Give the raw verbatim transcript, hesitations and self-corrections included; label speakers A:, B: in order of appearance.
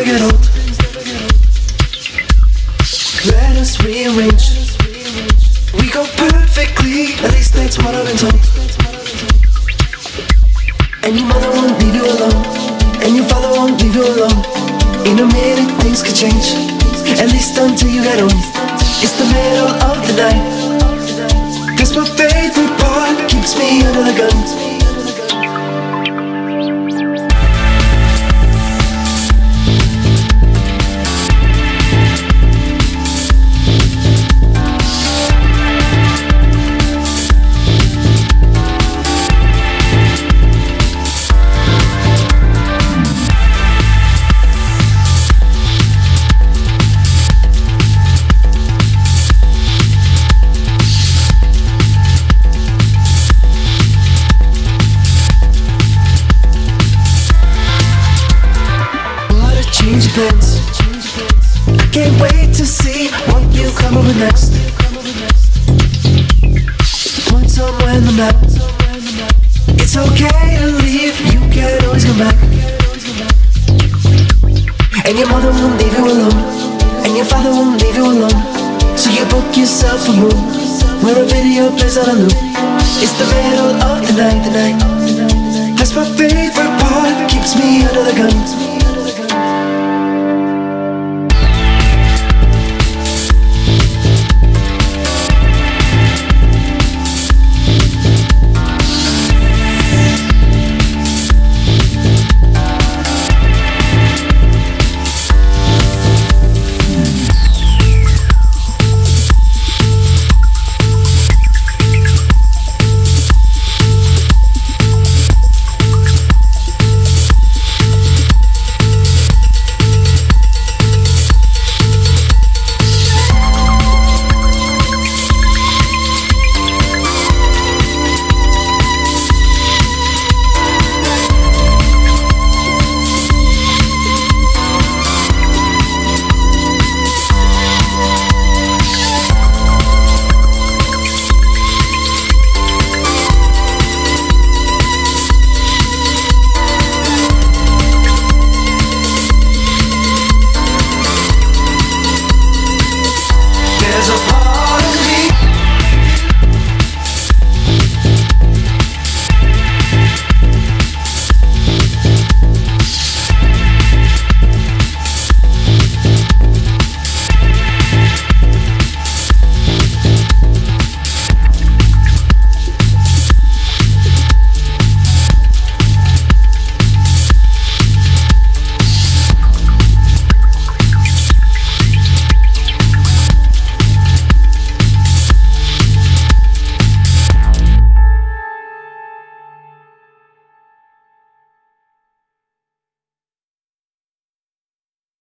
A: get old. Let us rearrange. We go perfectly, at least that's what I've been told. And your mother won't leave you alone, and your father won't leave you alone. In a minute things could change, at least until you get home. It's the middle of the night, that's my favorite part, keeps me under the gun. I can't wait to see what you come up with next. Point somewhere in the map. It's okay to leave, you can always come back. And your mother won't leave you alone, and your father won't leave you alone. So you book yourself a room where a video plays on a loop. It's the middle of the night, the night. That's my favorite part, keeps me under the gun.